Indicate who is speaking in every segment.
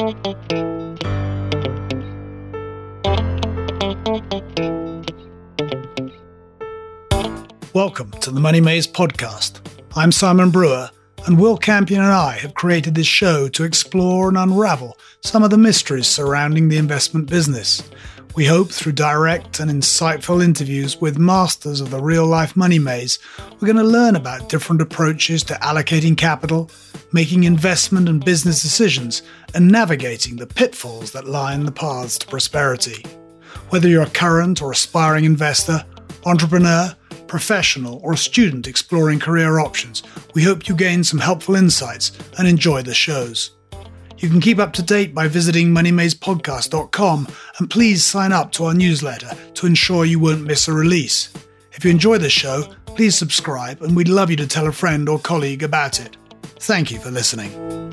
Speaker 1: Welcome to the Money Maze podcast. I'm Simon Brewer, and Will Campion and I have created this show to explore and unravel some of the mysteries surrounding the investment business. We hope through direct and insightful interviews with masters of the real-life money maze, we're going to learn about different approaches to allocating capital, making investment and business decisions, and navigating the pitfalls that line the paths to prosperity. Whether you're a current or aspiring investor, entrepreneur, professional, or a student exploring career options, we hope you gain some helpful insights and enjoy the shows. You can keep up to date by visiting moneymazepodcast.com, and please sign up to our newsletter to ensure you won't miss a release. If you enjoy the show, please subscribe, and we'd love you to tell a friend or colleague about it. Thank you for listening.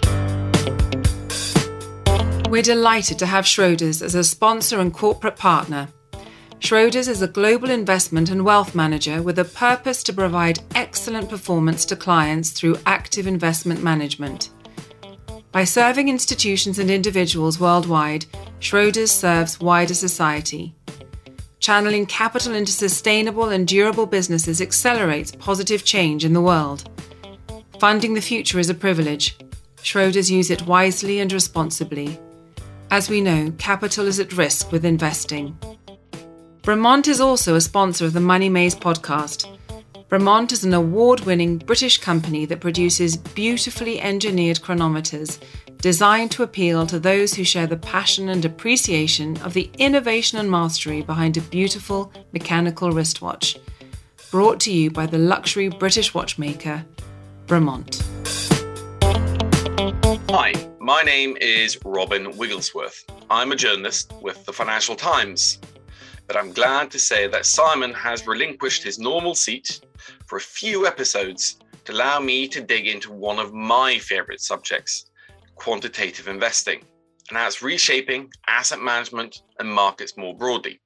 Speaker 2: We're delighted to have Schroders as a sponsor and corporate partner. Schroders is a global investment and wealth manager with a purpose to provide excellent performance to clients through active investment management. By serving institutions and individuals worldwide, Schroders serves wider society. Channeling capital into sustainable and durable businesses accelerates positive change in the world. Funding the future is a privilege. Schroders use it wisely and responsibly. As we know, capital is at risk with investing. Bremont is also a sponsor of the Money Maze podcast. Bremont is an award-winning British company that produces beautifully engineered chronometers designed to appeal to those who share the passion and appreciation of the innovation and mastery behind a beautiful mechanical wristwatch. Brought to you by the luxury British watchmaker, Bremont.
Speaker 3: Hi, my name is Robin Wigglesworth. I'm a journalist with the Financial Times. But I'm glad to say that Simon has relinquished his normal seat for a few episodes to allow me to dig into one of my favourite subjects, quantitative investing, and how it's reshaping asset management and markets more broadly.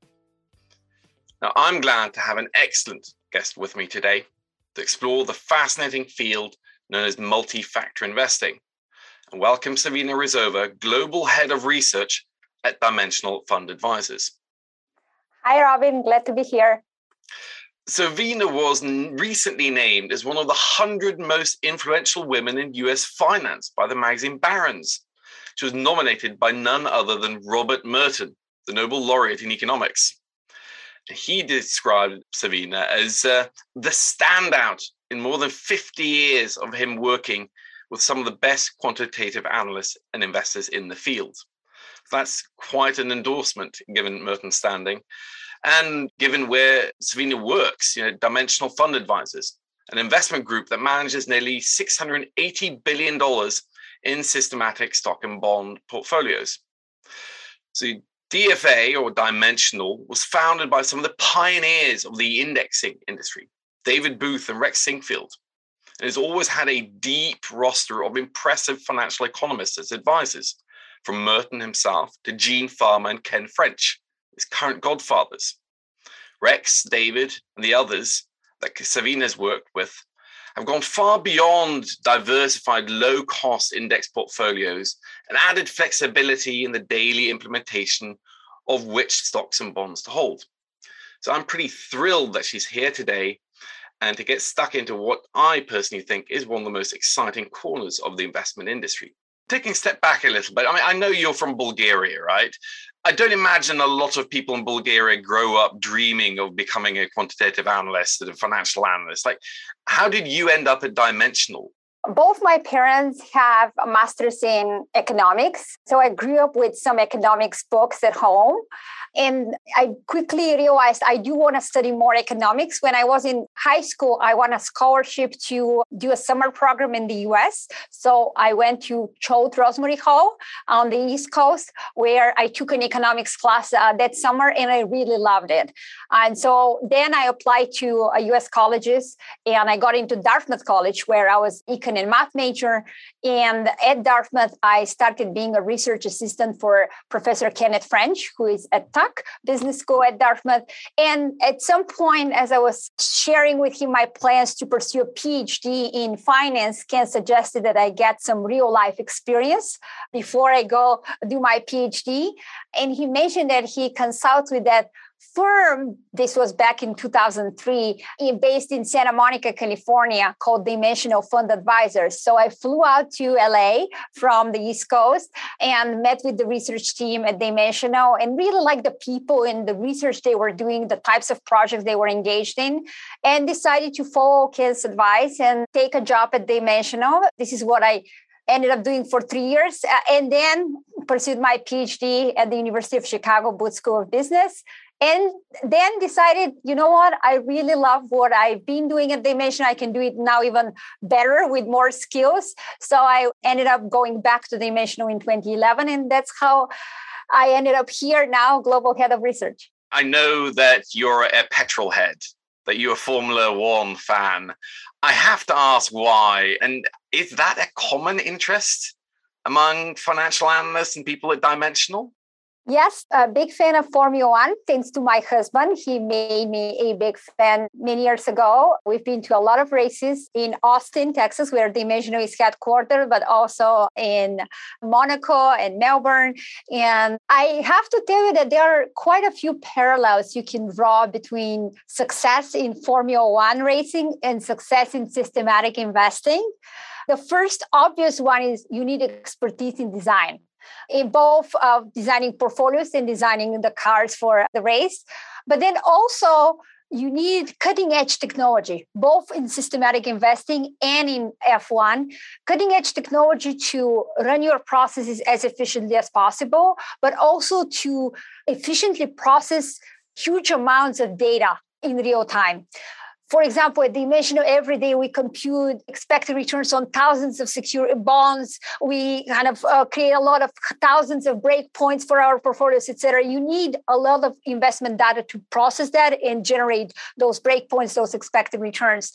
Speaker 3: Now, I'm glad to have an excellent guest with me today to explore the fascinating field known as multi-factor investing, and welcome Savina Rizova, Global Head of Research at Dimensional Fund Advisors.
Speaker 4: Hi, Robin. Glad to be here.
Speaker 3: Savina was recently named as one of the 100 most influential women in US finance by the magazine Barron's. She was nominated by none other than Robert Merton, the Nobel laureate in economics. He described Savina as the standout in more than 50 years of him working with some of the best quantitative analysts and investors in the field. That's quite an endorsement given Merton's standing. And given where Savina works, Dimensional Fund Advisors, an investment group that manages nearly $680 billion in systematic stock and bond portfolios. So DFA, or Dimensional, was founded by some of the pioneers of the indexing industry, David Booth and Rex Sinkfield, and has always had a deep roster of impressive financial economists as advisors, from Merton himself to Gene Farmer and Ken French, his current godfathers. Rex, David, and the others that Savina's worked with have gone far beyond diversified low-cost index portfolios and added flexibility in the daily implementation of which stocks and bonds to hold. So I'm pretty thrilled that she's here today and to get stuck into what I personally think is one of the most exciting corners of the investment industry. Taking a step back a little bit, I know you're from Bulgaria, right? I don't imagine a lot of people in Bulgaria grow up dreaming of becoming a quantitative analyst and a financial analyst. How did you end up at Dimensional?
Speaker 4: Both my parents have a master's in economics. So I grew up with some economics books at home. And I quickly realized I do want to study more economics. When I was in high school, I won a scholarship to do a summer program in the US. So I went to Choate Rosemary Hall on the East Coast, where I took an economics class that summer, and I really loved it. And so then I applied to US colleges, and I got into Dartmouth College, where I was economics Python and math major. And at Dartmouth, I started being a research assistant for Professor Kenneth French, who is at Tuck Business School at Dartmouth. And at some point, as I was sharing with him my plans to pursue a PhD in finance, Ken suggested that I get some real life experience before I go do my PhD. And he mentioned that he consults with that firm. This was back in 2003, based in Santa Monica, California, called Dimensional Fund Advisors. So I flew out to LA from the East Coast and met with the research team at Dimensional and really liked the people and the research they were doing, the types of projects they were engaged in, and decided to follow Ken's advice and take a job at Dimensional. This is what I ended up doing for 3 years, and then pursued my PhD at the University of Chicago Booth School of Business. And then decided, you know what, I really love what I've been doing at Dimensional. I can do it now even better with more skills. So I ended up going back to Dimensional in 2011. And that's how I ended up here now, Global Head of Research.
Speaker 3: I know that you're a petrol head, that you're a Formula One fan. I have to ask why. And is that a common interest among financial analysts and people at Dimensional?
Speaker 4: Yes, a big fan of Formula One, thanks to my husband. He made me a big fan many years ago. We've been to a lot of races in Austin, Texas, where Dimensional is headquartered, but also in Monaco and Melbourne. And I have to tell you that there are quite a few parallels you can draw between success in Formula One racing and success in systematic investing. The first obvious one is you need expertise in design, in both designing portfolios and designing the cars for the race. But then also you need cutting edge technology, both in systematic investing and in F1, cutting edge technology to run your processes as efficiently as possible, but also to efficiently process huge amounts of data in real time. For example, at Dimensional, every day we compute expected returns on thousands of secure bonds. We kind of create a lot of thousands of breakpoints for our portfolios, et cetera. You need a lot of investment data to process that and generate those breakpoints, those expected returns.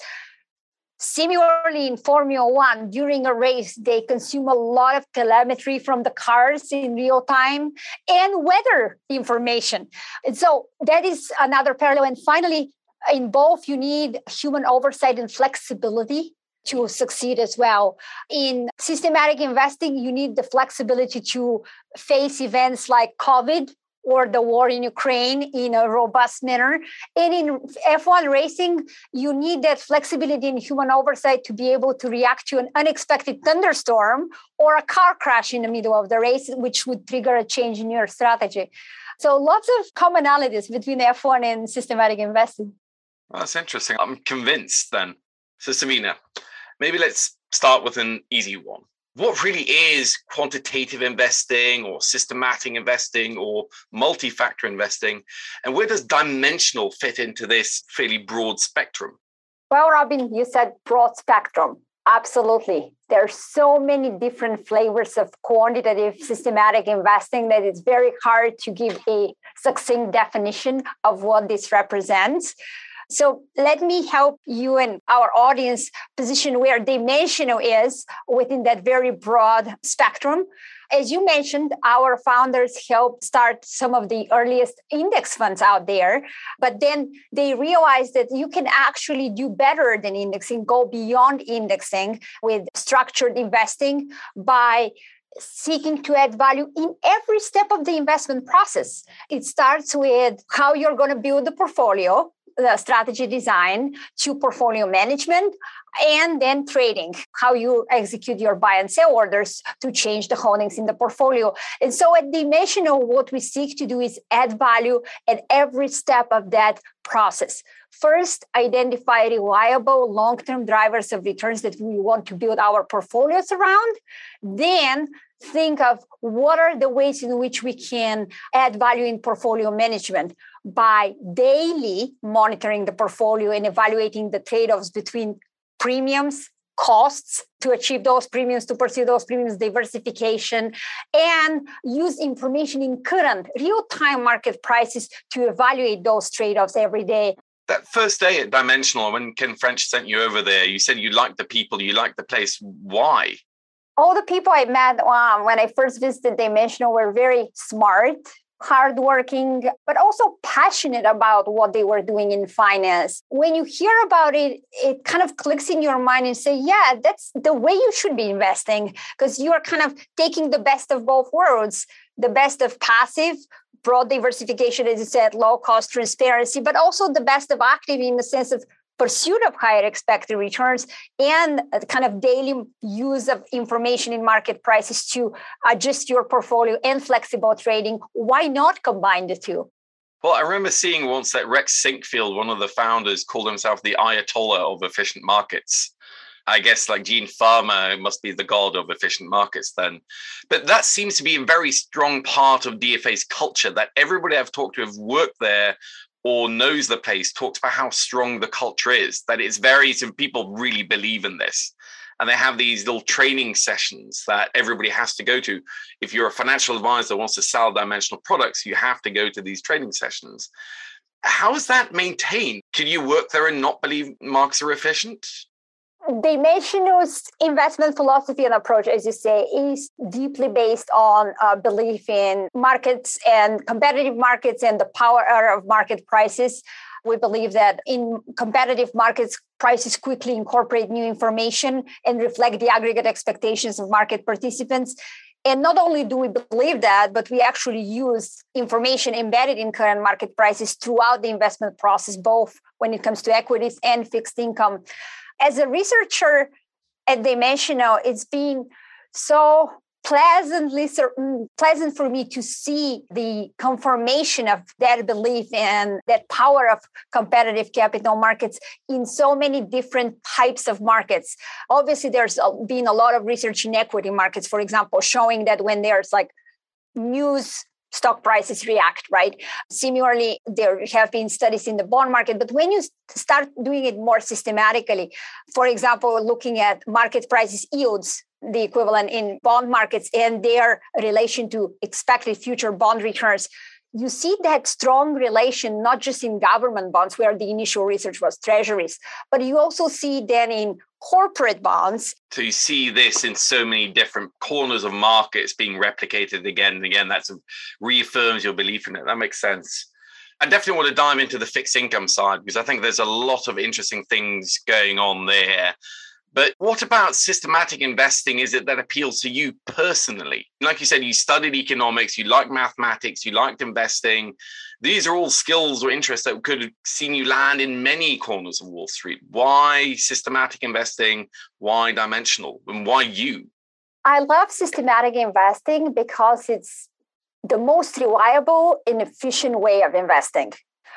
Speaker 4: Similarly, in Formula One, during a race, they consume a lot of telemetry from the cars in real time and weather information. And so that is another parallel. And finally, in both, you need human oversight and flexibility to succeed as well. In systematic investing, you need the flexibility to face events like COVID or the war in Ukraine in a robust manner. And in F1 racing, you need that flexibility and human oversight to be able to react to an unexpected thunderstorm or a car crash in the middle of the race, which would trigger a change in your strategy. So lots of commonalities between F1 and systematic investing.
Speaker 3: Well, that's interesting. I'm convinced then. So Savina, maybe let's start with an easy one. What really is quantitative investing or systematic investing or multi-factor investing? And where does Dimensional fit into this fairly broad spectrum?
Speaker 4: Well, Robin, you said broad spectrum. Absolutely. There's so many different flavors of quantitative systematic investing that it's very hard to give a succinct definition of what this represents. So let me help you and our audience position where Dimensional is within that very broad spectrum. As you mentioned, our founders helped start some of the earliest index funds out there, but then they realized that you can actually do better than indexing, go beyond indexing with structured investing by seeking to add value in every step of the investment process. It starts with how you're going to build the portfolio, the strategy design, to portfolio management, and then trading, how you execute your buy and sell orders to change the holdings in the portfolio. And so at Dimensional, what we seek to do is add value at every step of that process. First, identify reliable long-term drivers of returns that we want to build our portfolios around. Then think of what are the ways in which we can add value in portfolio management by daily monitoring the portfolio and evaluating the trade-offs between premiums, costs to achieve those premiums, to pursue those premiums, diversification, and use information in current real-time market prices to evaluate those trade-offs every day.
Speaker 3: That first day at Dimensional, when Ken French sent you over there, you said you liked the people, you liked the place. Why?
Speaker 4: All the people I met when I first visited Dimensional were very smart, hardworking, but also passionate about what they were doing in finance. When you hear about it, it kind of clicks in your mind and say, yeah, that's the way you should be investing, because you are kind of taking the best of both worlds, the best of passive, broad diversification, as you said, low cost transparency, but also the best of active in the sense of pursuit of higher expected returns and kind of daily use of information in market prices to adjust your portfolio and flexible trading. Why not combine the two?
Speaker 3: Well, I remember seeing once that Rex Sinkfield, one of the founders, called himself the Ayatollah of efficient markets. I guess like Gene Farmer must be the god of efficient markets then. But that seems to be a very strong part of DFA's culture, that everybody I've talked to who've worked there or knows the place talks about how strong the culture is, that it's very, some people really believe in this. And they have these little training sessions that everybody has to go to. If you're a financial advisor that wants to sell Dimensional products, you have to go to these training sessions. How is that maintained? Can you work there and not believe markets are efficient?
Speaker 4: Dimensional's investment philosophy and approach, as you say, is deeply based on belief in markets and competitive markets and the power of market prices. We believe that in competitive markets, prices quickly incorporate new information and reflect the aggregate expectations of market participants. And not only do we believe that, but we actually use information embedded in current market prices throughout the investment process, both when it comes to equities and fixed income. As a researcher at Dimensional, it's been so pleasant for me to see the confirmation of that belief and that power of competitive capital markets in so many different types of markets. Obviously, there's been a lot of research in equity markets, for example, showing that when there's like news, stock prices react, right? Similarly, there have been studies in the bond market, but when you start doing it more systematically, for example, looking at market prices yields, the equivalent in bond markets and their relation to expected future bond returns, you see that strong relation, not just in government bonds, where the initial research was treasuries, but you also see then in corporate bonds.
Speaker 3: So you see this in so many different corners of markets being replicated again and again. That sort of reaffirms your belief in it. That makes sense. I definitely want to dive into the fixed income side, because I think there's a lot of interesting things going on there. But what about systematic investing is it that appeals to you personally? Like you said, you studied economics, you like mathematics, you liked investing. These are all skills or interests that could have seen you land in many corners of Wall Street. Why systematic investing? Why Dimensional? And why you?
Speaker 4: I love systematic investing because it's the most reliable and efficient way of investing.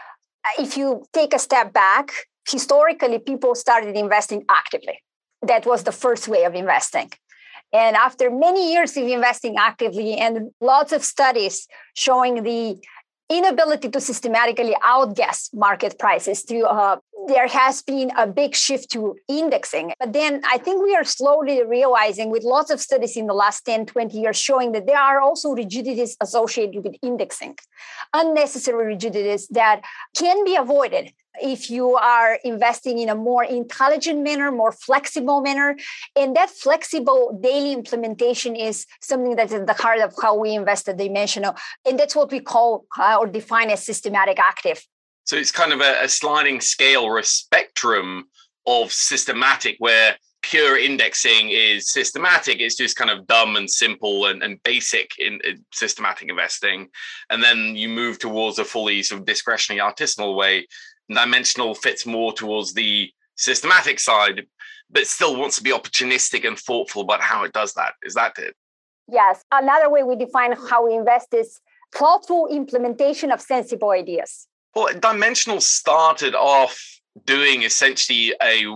Speaker 4: If you take a step back, historically, people started investing actively. That was the first way of investing. And after many years of investing actively and lots of studies showing the inability to systematically outguess market prices, there has been a big shift to indexing. But then I think we are slowly realizing, with lots of studies in the last 10, 20 years showing that there are also rigidities associated with indexing, unnecessary rigidities that can be avoided if you are investing in a more intelligent manner, more flexible manner. And that flexible daily implementation is something that's at the heart of how we invest at Dimensional. And that's what we call or define as systematic active.
Speaker 3: So it's kind of a sliding scale or a spectrum of systematic, where pure indexing is systematic. It's just kind of dumb and simple and basic in systematic investing. And then you move towards a fully sort of discretionary artisanal way. Dimensional fits more towards the systematic side, but still wants to be opportunistic and thoughtful about how it does that. Is that it?
Speaker 4: Yes. Another way we define how we invest is thoughtful implementation of sensible ideas.
Speaker 3: Well, Dimensional started off doing essentially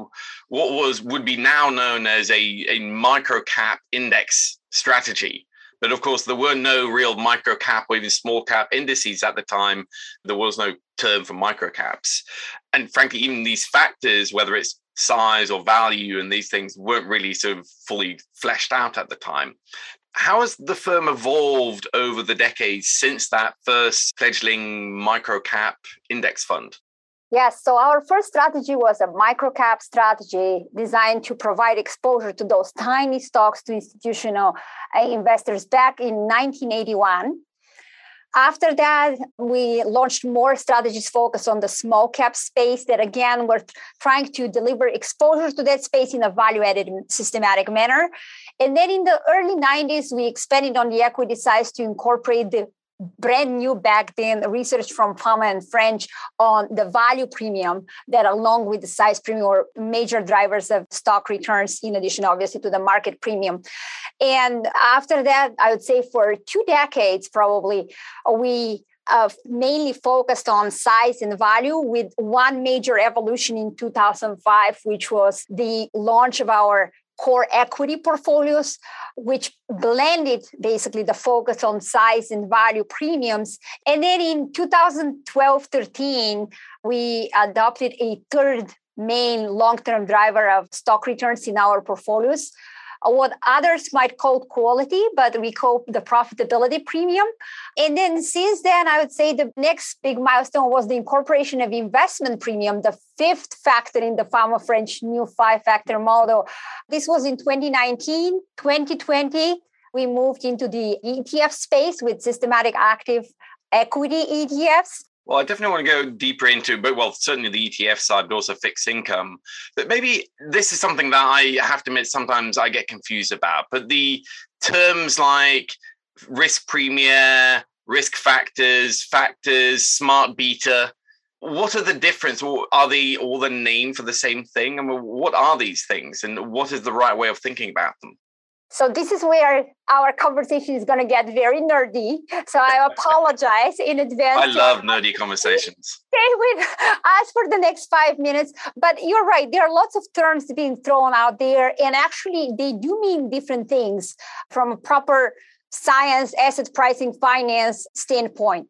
Speaker 3: what would be now known as a micro cap index strategy. But of course, there were no real micro cap or even small cap indices at the time. There was no term for micro caps. And frankly, even these factors, whether it's size or value and these things, weren't really sort of fully fleshed out at the time. How has the firm evolved over the decades since that first fledgling micro cap index fund?
Speaker 4: Yes, so our first strategy was a microcap strategy designed to provide exposure to those tiny stocks to institutional investors back in 1981. After that, we launched more strategies focused on the small cap space that, again, were trying to deliver exposure to that space in a value-added systematic manner. And then in the early 90s, we expanded on the equity side to incorporate the brand new back then research from Fama and French on the value premium that, along with the size premium, were major drivers of stock returns, in addition, obviously, to the market premium. And after that, I would say for 2 decades, probably, we mainly focused on size and value, with one major evolution in 2005, which was the launch of our core equity portfolios, which blended basically the focus on size and value premiums. And then in 2012-13, we adopted a third main long-term driver of stock returns in our portfolios, what others might call quality, but we call the profitability premium. And then since then, I would say the next big milestone was the incorporation of investment premium, the fifth factor in the Fama French new 5-factor model. This was in 2019. 2020, we moved into the ETF space with systematic active equity ETFs.
Speaker 3: Well, I definitely want to go deeper into, certainly the ETF side, but also fixed income. But maybe this is something that I have to admit, sometimes I get confused about. But the terms like risk premia, risk factors, smart beta, what are the difference? Are they all the name for the same thing? I mean, what are these things, and what is the right way of thinking about them?
Speaker 4: So this is where our conversation is going to get very nerdy. So I apologize in advance.
Speaker 3: I love nerdy conversations.
Speaker 4: Stay with us for the next 5 minutes. But you're right. There are lots of terms being thrown out there. And actually, they do mean different things from a proper science, asset pricing, finance standpoint.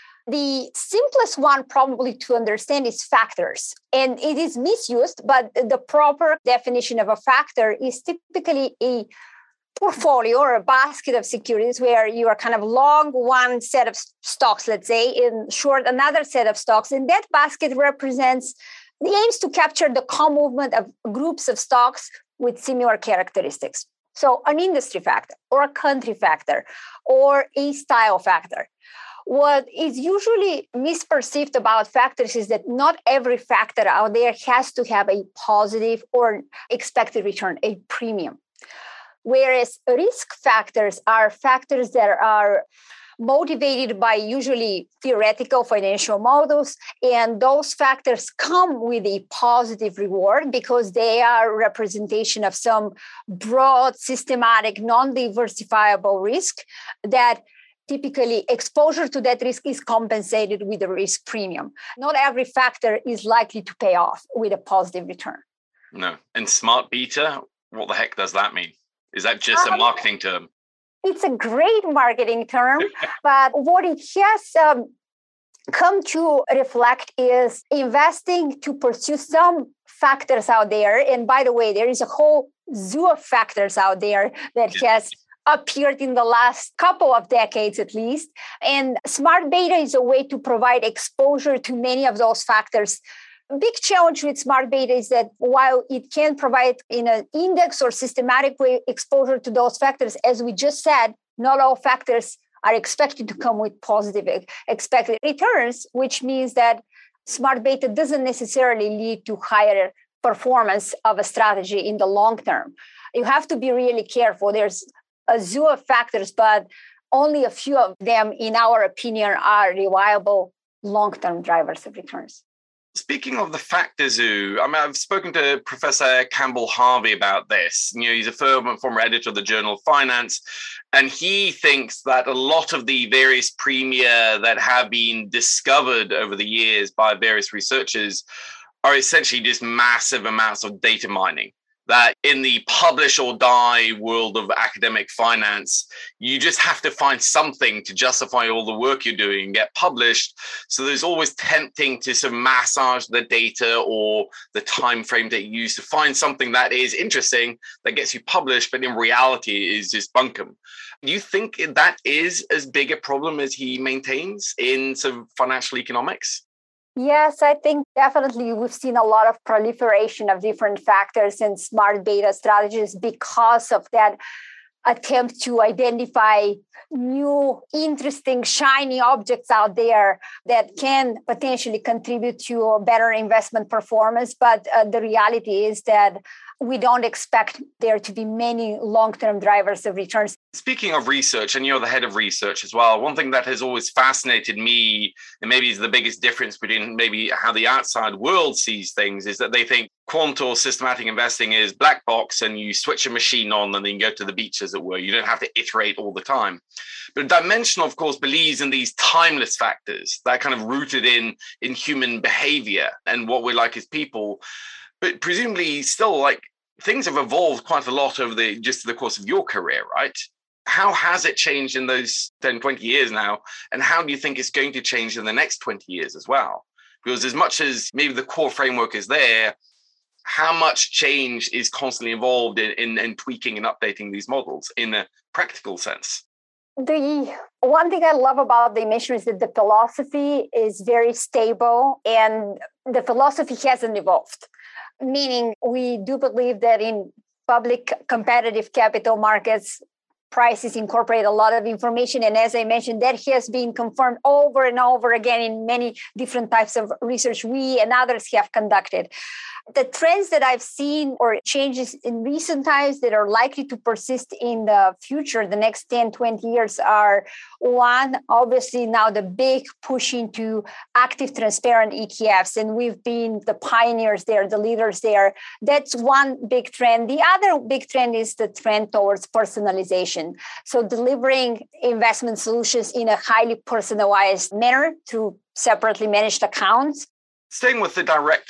Speaker 4: The simplest one probably to understand is factors. And it is misused, but the proper definition of a factor is typically a portfolio or a basket of securities where you are kind of long one set of stocks, let's say, and short another set of stocks. And that basket represents the aims to capture the co-movement of groups of stocks with similar characteristics. So an industry factor or a country factor or a style factor. What is usually misperceived about factors is that not every factor out there has to have a positive or expected return, a premium. Whereas risk factors are factors that are motivated by usually theoretical financial models. And those factors come with a positive reward because they are representation of some broad, systematic, non-diversifiable risk that typically exposure to that risk is compensated with a risk premium. Not every factor is likely to pay off with a positive return.
Speaker 3: No. And smart beta, what the heck does that mean? Is that just a marketing term?
Speaker 4: It's a great marketing term, but what it has come to reflect is investing to pursue some factors out there. And by the way, there is a whole zoo of factors out there that has appeared in the last couple of decades at least. And smart beta is a way to provide exposure to many of those factors. A big challenge with smart beta is that while it can provide in an index or systematic way exposure to those factors, as we just said, not all factors are expected to come with positive expected returns, which means that smart beta doesn't necessarily lead to higher performance of a strategy in the long term. You have to be really careful. There's a zoo of factors, but only a few of them, in our opinion, are reliable long-term drivers of returns.
Speaker 3: Speaking of the factor zoo, I mean, I've spoken to Professor Campbell Harvey about this. You know, he's a former editor of the Journal of Finance, and he thinks that a lot of the various premia that have been discovered over the years by various researchers are essentially just massive amounts of data mining. That in the publish or die world of academic finance, you just have to find something to justify all the work you're doing and get published. So there's always tempting to sort of massage the data or the time frame that you use to find something that is interesting, that gets you published, but in reality is just bunkum. Do you think that is as big a problem as he maintains in sort of financial economics?
Speaker 4: Yes, I think definitely we've seen a lot of proliferation of different factors and smart beta strategies because of that attempt to identify new, interesting, shiny objects out there that can potentially contribute to a better investment performance. But the reality is that we don't expect there to be many long-term drivers of returns.
Speaker 3: Speaking of research, and you're the head of research as well, one thing that has always fascinated me, and maybe is the biggest difference between maybe how the outside world sees things, is that they think quant or systematic investing is black box and you switch a machine on and then go to the beach, as it were. You don't have to iterate all the time. But Dimensional, of course, believes in these timeless factors that kind of rooted in human behavior and what we're like as people. But presumably still, like, things have evolved quite a lot over the course of your career, right? How has it changed in those 10, 20 years now? And how do you think it's going to change in the next 20 years as well? Because as much as maybe the core framework is there, how much change is constantly involved in tweaking and updating these models in a practical sense?
Speaker 4: The one thing I love about Dimensional is that the philosophy is very stable and the philosophy hasn't evolved. Meaning we do believe that in public competitive capital markets, prices incorporate a lot of information. And as I mentioned, that has been confirmed over and over again in many different types of research we and others have conducted. The trends that I've seen or changes in recent times that are likely to persist in the future, the next 10, 20 years are, one, obviously now the big push into active transparent ETFs. And we've been the pioneers there, the leaders there. That's one big trend. The other big trend is the trend towards personalization. So delivering investment solutions in a highly personalized manner through separately managed accounts.
Speaker 3: Staying with the direct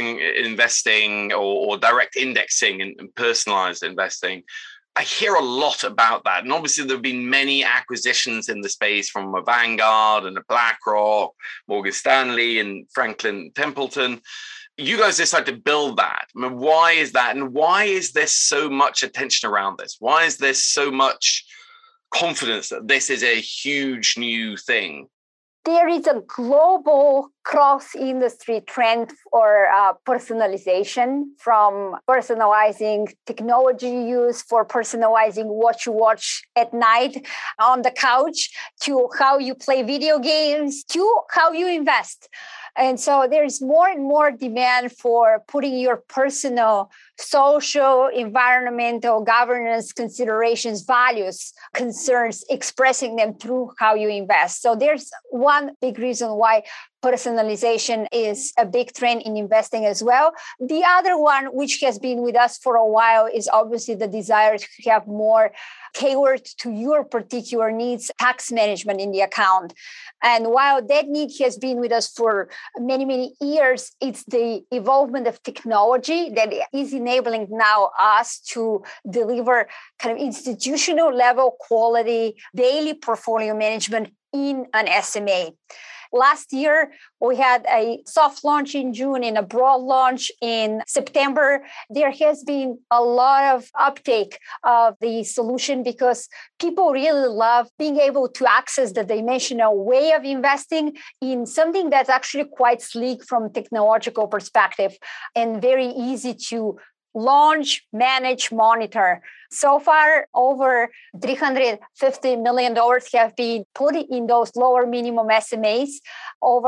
Speaker 3: investing or direct indexing and personalized investing, I hear a lot about that. And obviously there have been many acquisitions in the space from a Vanguard and a BlackRock, Morgan Stanley and Franklin Templeton. You guys decided to build that. I mean, why is that? And why is there so much attention around this? Why is there so much confidence that this is a huge new thing?
Speaker 4: There is a global cross-industry trend for personalization, from personalizing technology use for personalizing what you watch at night on the couch, to how you play video games, to how you invest. And so there's more and more demand for putting your personal, social, environmental, governance considerations, values, concerns, expressing them through how you invest. So there's one big reason why personalization is a big trend in investing as well. The other one, which has been with us for a while, is obviously the desire to have more tailored to your particular needs tax management in the account. And while that need has been with us for many, many years, it's the evolvement of technology that is enabling now us to deliver kind of institutional level quality daily portfolio management in an SMA. Last year, we had a soft launch in June and a broad launch in September. There has been a lot of uptake of the solution because people really love being able to access the Dimensional way of investing in something that's actually quite sleek from a technological perspective and very easy to launch, manage, monitor. So far, over $350 million have been put in those lower minimum SMAs. Over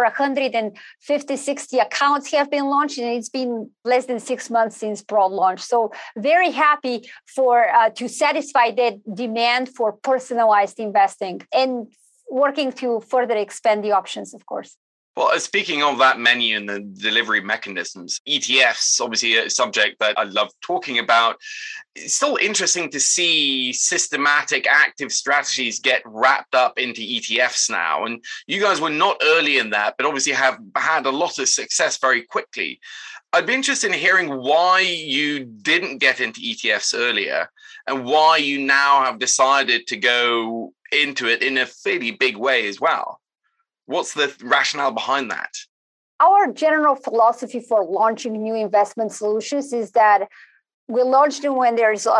Speaker 4: 150, 60 accounts have been launched, and it's been less than 6 months since broad launch. So very happy to satisfy that demand for personalized investing and working to further expand the options, of course.
Speaker 3: Well, speaking of that menu and the delivery mechanisms, ETFs, obviously a subject that I love talking about. It's still interesting to see systematic active strategies get wrapped up into ETFs now. And you guys were not early in that, but obviously have had a lot of success very quickly. I'd be interested in hearing why you didn't get into ETFs earlier and why you now have decided to go into it in a fairly big way as well. What's the rationale behind that?
Speaker 4: Our general philosophy for launching new investment solutions is that we launch them when there's a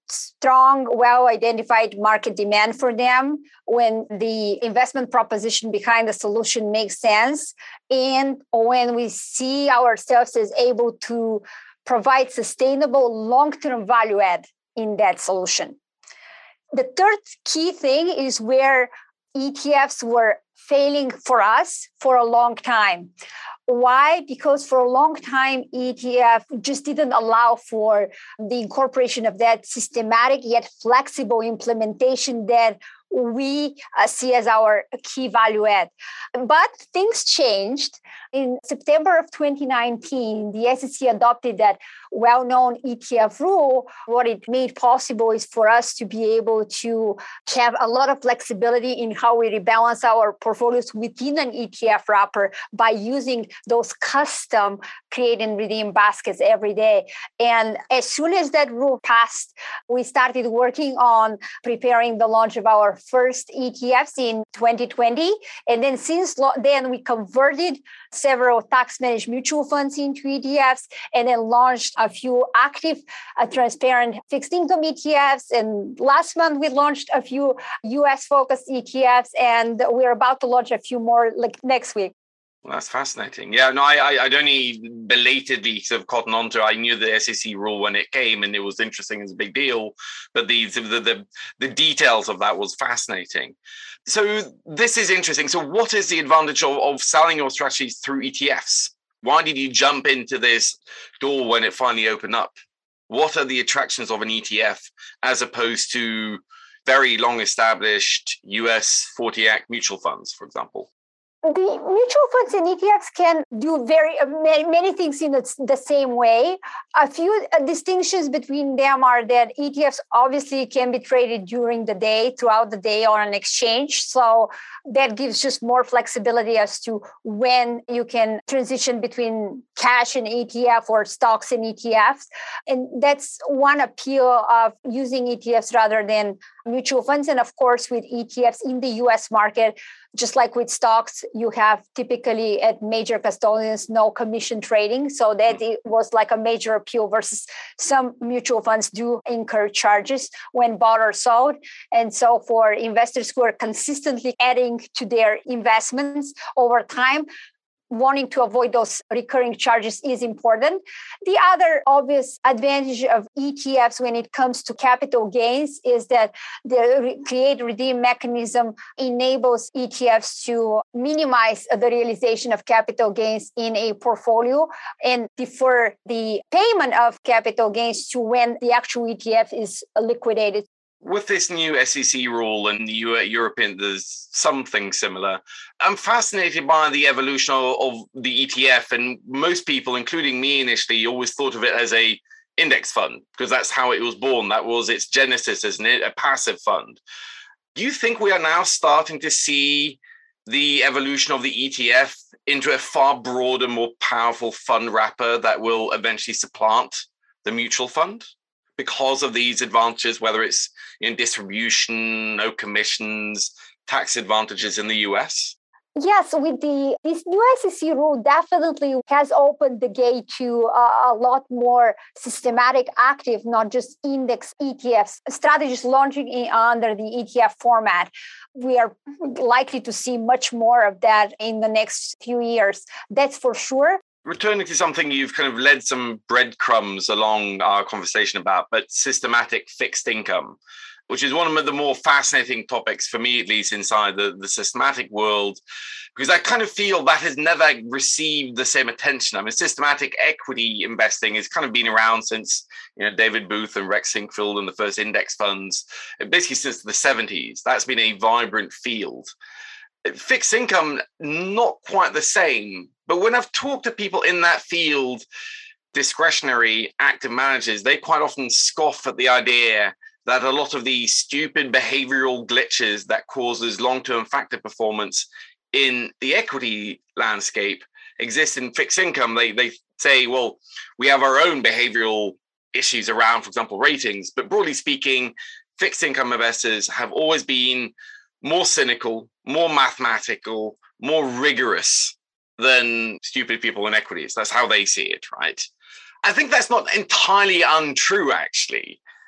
Speaker 4: strong, well-identified market demand for them, when the investment proposition behind the solution makes sense, and when we see ourselves as able to provide sustainable long-term value add in that solution. The third key thing is where ETFs were failing for us for a long time. Why? Because for a long time, ETF just didn't allow for the incorporation of that systematic yet flexible implementation that we see as our key value add. But things changed. In September of 2019, the SEC adopted that well-known ETF rule. What it made possible is for us to be able to have a lot of flexibility in how we rebalance our portfolios within an ETF wrapper by using those custom create and redeem baskets every day. And as soon as that rule passed, we started working on preparing the launch of our first ETFs in 2020. And then since then, we converted several tax-managed mutual funds into ETFs and then launched a few active, transparent fixed income ETFs. And last month, we launched a few US-focused ETFs, and we're about to launch a few more like next week.
Speaker 3: Well, that's fascinating. Yeah, no, I'd only belatedly sort of cotton onto. I knew the SEC rule when it came, and it was interesting. It's a big deal, but the details of that was fascinating. So this is interesting. So what is the advantage of selling your strategies through ETFs? Why did you jump into this door when it finally opened up? What are the attractions of an ETF as opposed to very long established US 40 Act mutual funds, for example?
Speaker 4: The mutual funds and ETFs can do many things in the same way. A few distinctions between them are that ETFs obviously can be traded during the day, throughout the day on an exchange. So that gives just more flexibility as to when you can transition between cash and ETF or stocks and ETFs. And that's one appeal of using ETFs rather than mutual funds. And of course, with ETFs in the US market, just like with stocks, you have typically at major custodians, no commission trading. So that it was like a major appeal versus some mutual funds do incur charges when bought or sold. And so for investors who are consistently adding to their investments over time, wanting to avoid those recurring charges is important. The other obvious advantage of ETFs when it comes to capital gains is that the create-redeem mechanism enables ETFs to minimize the realization of capital gains in a portfolio and defer the payment of capital gains to when the actual ETF is liquidated.
Speaker 3: With this new SEC rule and the European, there's something similar. I'm fascinated by the evolution of the ETF, and most people, including me initially, always thought of it as a index fund because that's how it was born. That was its genesis as a passive fund. Do you think we are now starting to see the evolution of the ETF into a far broader, more powerful fund wrapper that will eventually supplant the mutual fund? Because of these advantages, whether it's in distribution, no commissions, tax advantages in the US?
Speaker 4: Yes, with this new SEC rule definitely has opened the gate to a lot more systematic, active, not just index ETFs, strategies launching under the ETF format. We are likely to see much more of that in the next few years. That's for sure.
Speaker 3: Returning to something you've kind of led some breadcrumbs along our conversation about, but systematic fixed income, which is one of the more fascinating topics for me, at least inside the systematic world, because I kind of feel that has never received the same attention. I mean, systematic equity investing has kind of been around since, David Booth and Rex Sinkfield and the first index funds, basically since the 70s. That's been a vibrant field. Fixed income, not quite the same. But when I've talked to people in that field, discretionary active managers, they quite often scoff at the idea that a lot of these stupid behavioral glitches that causes long-term factor performance in the equity landscape exist in fixed income. They say, well, we have our own behavioral issues around, for example, ratings. But broadly speaking, fixed income investors have always been more cynical, more mathematical, more rigorous than stupid people in equities. That's how they see it, right? I think that's not entirely untrue, actually.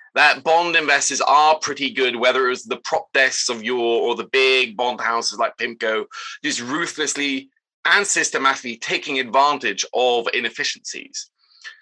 Speaker 3: that bond investors are pretty good, whether it was the prop desks of or the big bond houses like PIMCO, just ruthlessly and systematically taking advantage of inefficiencies.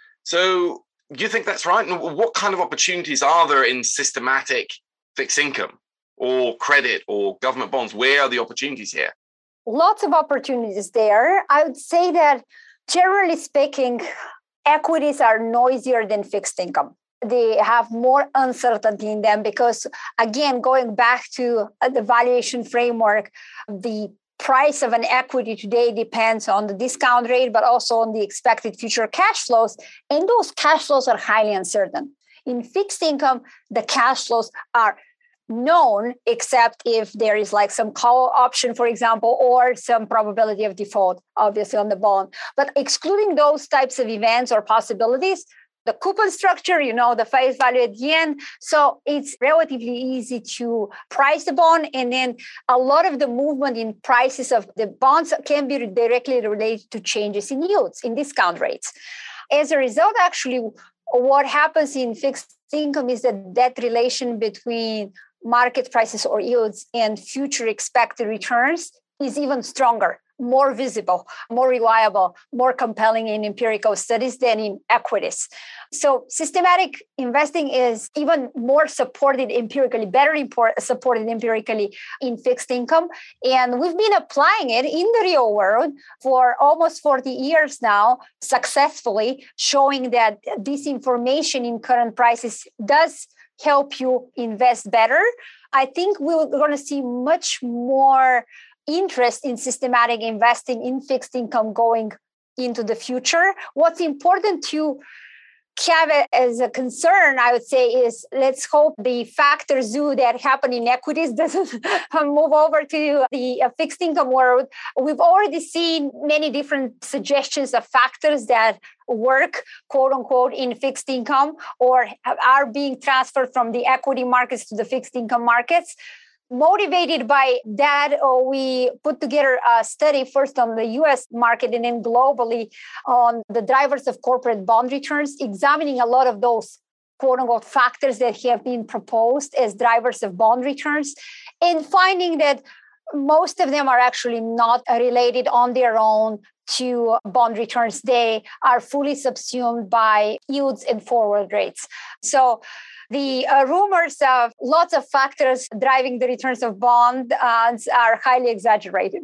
Speaker 3: So do you think that's right? And what kind of opportunities are there in systematic fixed income or credit or government bonds? Where are the opportunities here?
Speaker 4: Lots of opportunities there. I would say that generally speaking, equities are noisier than fixed income. They have more uncertainty in them because, again, going back to the valuation framework, the price of an equity today depends on the discount rate, but also on the expected future cash flows. And those cash flows are highly uncertain. In fixed income, the cash flows are known, except if there is like some call option, for example, or some probability of default, obviously, on the bond. But excluding those types of events or possibilities, the coupon structure, the face value at the end. So it's relatively easy to price the bond. And then a lot of the movement in prices of the bonds can be directly related to changes in yields, in discount rates. As a result, actually, what happens in fixed income is that relation between market prices or yields and future expected returns is even stronger, more visible, more reliable, more compelling in empirical studies than in equities. So systematic investing is even more supported empirically, better supported empirically in fixed income. And we've been applying it in the real world for almost 40 years now, successfully, showing that this information in current prices does help you invest better. I think we're going to see much more interest in systematic investing in fixed income going into the future. What's important to have as a concern, I would say, is let's hope the factor zoo that happened in equities doesn't move over to the fixed income world. We've already seen many different suggestions of factors that work, quote unquote, in fixed income or are being transferred from the equity markets to the fixed income markets. Motivated by that, we put together a study first on the US market and then globally on the drivers of corporate bond returns, examining a lot of those quote unquote factors that have been proposed as drivers of bond returns and finding that most of them are actually not related on their own to bond returns. They are fully subsumed by yields and forward rates. So the rumors of lots of factors driving the returns of bonds are highly exaggerated.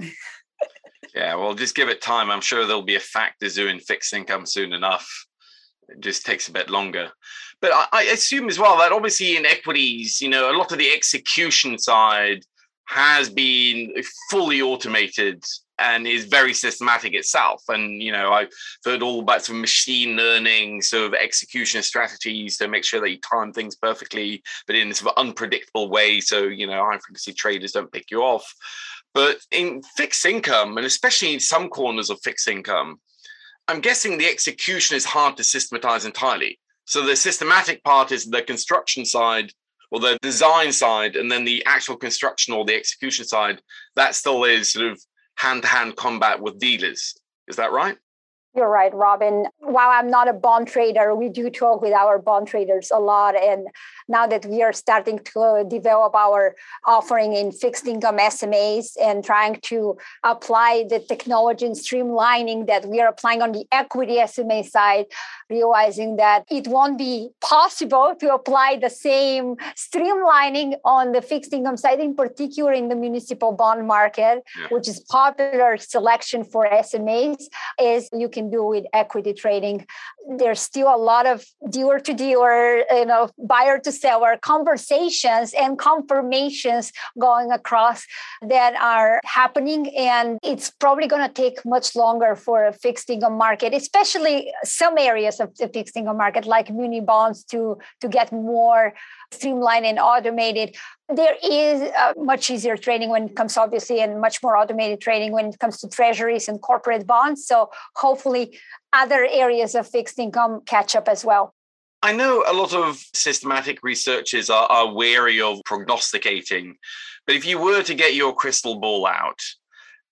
Speaker 3: Yeah, well, just give it time. I'm sure there'll be a factor zoo in fixed income soon enough. It just takes a bit longer. But I assume as well that obviously in equities, a lot of the execution side has been fully automated and is very systematic itself. And, I've heard all about some machine learning sort of execution strategies to make sure that you time things perfectly, but in a sort of unpredictable way. So, high frequency traders don't pick you off. But in fixed income, and especially in some corners of fixed income, I'm guessing the execution is hard to systematize entirely. So the systematic part is the construction side or the design side, and then the actual construction or the execution side, that still is sort of hand-to-hand combat with dealers. Is that right?
Speaker 4: You're right, Robin. While I'm not a bond trader, we do talk with our bond traders a lot. And now that we are starting to develop our offering in fixed income SMAs and trying to apply the technology and streamlining that we are applying on the equity SMA side, realizing that it won't be possible to apply the same streamlining on the fixed income side, in particular in the municipal bond market, which is popular selection for SMAs, as you can do with equity trading. There's still a lot of dealer to dealer, buyer to seller conversations and confirmations going across that are happening. And it's probably going to take much longer for a fixed income market, especially some areas of the fixed income market, like muni bonds, to get more streamlined and automated. There is much easier trading when it comes, obviously, and much more automated trading when it comes to treasuries and corporate bonds. So hopefully other areas of fixed income catch up as well.
Speaker 3: I know a lot of systematic researchers are wary of prognosticating, but if you were to get your crystal ball out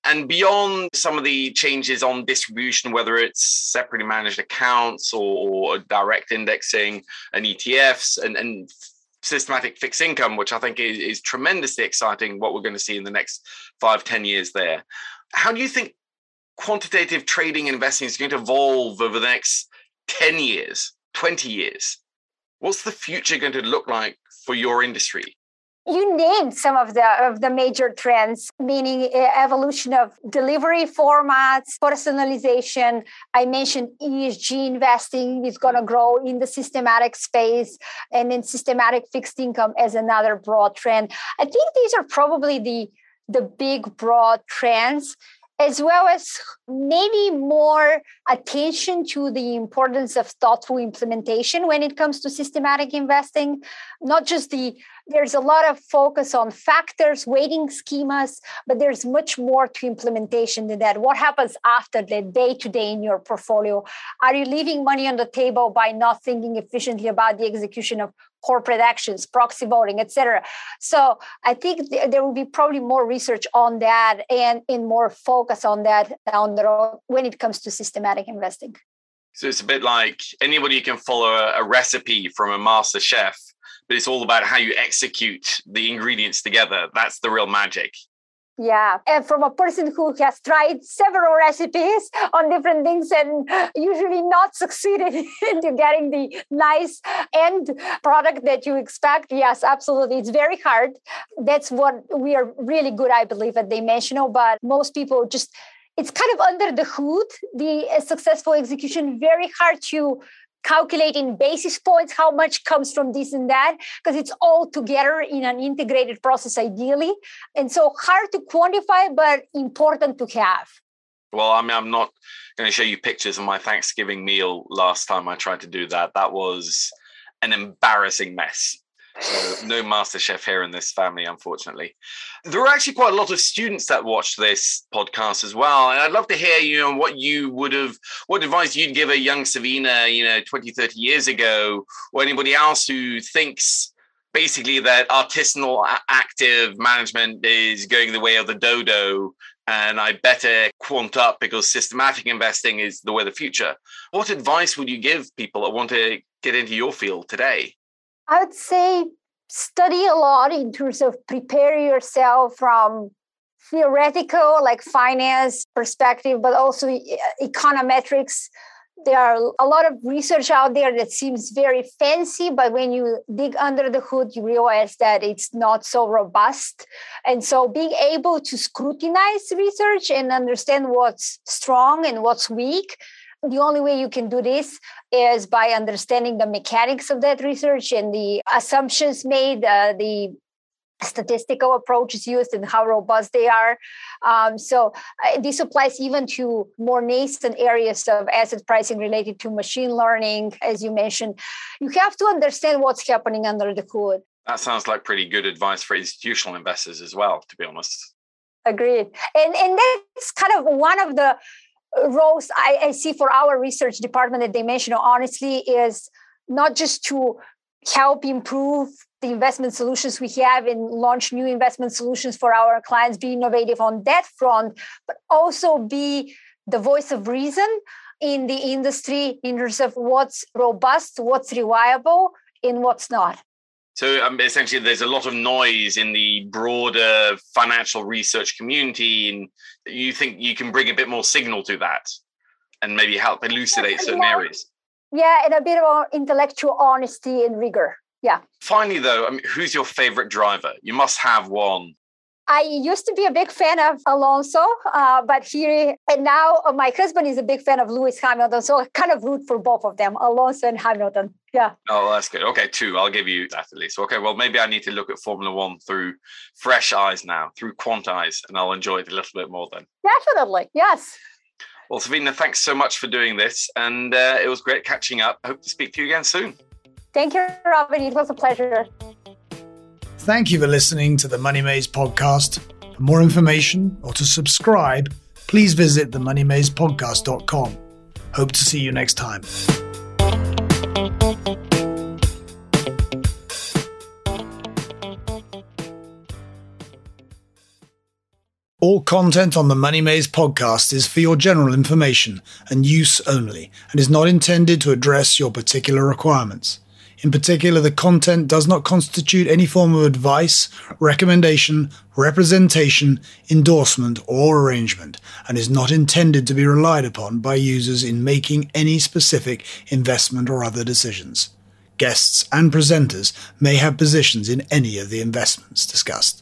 Speaker 3: And beyond some of the changes on distribution, whether it's separately managed accounts or direct indexing and ETFs and systematic fixed income, which I think is tremendously exciting, what we're going to see in the next 5-10 years there. How do you think quantitative trading and investing is going to evolve over the next 10 years, 20 years? What's the future going to look like for your industry?
Speaker 4: You named some of the major trends, meaning evolution of delivery formats, personalization. I mentioned ESG investing is going to grow in the systematic space, and then systematic fixed income as another broad trend. I think these are probably the big broad trends, as well as maybe more attention to the importance of thoughtful implementation when it comes to systematic investing. Not just there's a lot of focus on factors, weighting schemas, but there's much more to implementation than that. What happens after the day-to-day in your portfolio? Are you leaving money on the table by not thinking efficiently about the execution of corporate actions, proxy voting, etc.? So I think there will be probably more research on that and more focus on that down the road when it comes to systematic investing.
Speaker 3: So it's a bit like anybody can follow a recipe from a master chef, but it's all about how you execute the ingredients together. That's the real magic.
Speaker 4: Yeah. And from a person who has tried several recipes on different things and usually not succeeded into getting the nice end product that you expect. Yes, absolutely. It's very hard. That's what we are really good, I believe, at Dimensional. But most people just, it's kind of under the hood, the successful execution, very hard to calculate in basis points how much comes from this and that, because it's all together in an integrated process ideally. And so hard to quantify, but important to have.
Speaker 3: Well, I mean, I'm not going to show you pictures of my Thanksgiving meal last time I tried to do that. That was an embarrassing mess. So no master chef here in this family, unfortunately. There were actually quite a lot of students that watched this podcast as well. And I'd love to hear, what advice you'd give a young Savina, 20, 30 years ago, or anybody else who thinks basically that artisanal active management is going the way of the dodo, and I better quant up because systematic investing is the way of the future. What advice would you give people that want to get into your field today?
Speaker 4: I would say study a lot in terms of prepare yourself from theoretical, like finance perspective, but also econometrics. There are a lot of research out there that seems very fancy, but when you dig under the hood, you realize that it's not so robust. And so being able to scrutinize research and understand what's strong and what's weak, the only way you can do this is by understanding the mechanics of that research and the assumptions made, the statistical approaches used and how robust they are. So this applies even to more nascent areas of asset pricing related to machine learning, as you mentioned. You have to understand what's happening under the hood.
Speaker 3: That sounds like pretty good advice for institutional investors as well, to be honest.
Speaker 4: Agreed. And that's kind of one of the roles I see for our research department at Dimensional, honestly, is not just to help improve the investment solutions we have and launch new investment solutions for our clients, be innovative on that front, but also be the voice of reason in the industry in terms of what's robust, what's reliable, and what's not.
Speaker 3: So essentially, there's a lot of noise in the broader financial research community, and you think you can bring a bit more signal to that and maybe help elucidate certain areas.
Speaker 4: Yeah, and a bit of intellectual honesty and rigor. Yeah. Finally,
Speaker 3: though, who's your favorite driver? You must have one.
Speaker 4: I used to be a big fan of Alonso, but now my husband is a big fan of Lewis Hamilton, so I kind of root for both of them, Alonso and Hamilton. Yeah.
Speaker 3: Oh, that's good. Okay, 2. I'll give you that at least. Okay, well, maybe I need to look at Formula One through fresh eyes now, through quant eyes, and I'll enjoy it a little bit more then.
Speaker 4: Definitely, yes.
Speaker 3: Well, Savina, thanks so much for doing this, and it was great catching up. I hope to speak to you again soon.
Speaker 4: Thank you, Robin. It was a pleasure.
Speaker 1: Thank you for listening to the Money Maze podcast. For more information or to subscribe, please visit themoneymazepodcast.com. Hope to see you next time. All content on the Money Maze podcast is for your general information and use only, and is not intended to address your particular requirements. In particular, the content does not constitute any form of advice, recommendation, representation, endorsement, or arrangement, and is not intended to be relied upon by users in making any specific investment or other decisions. Guests and presenters may have positions in any of the investments discussed.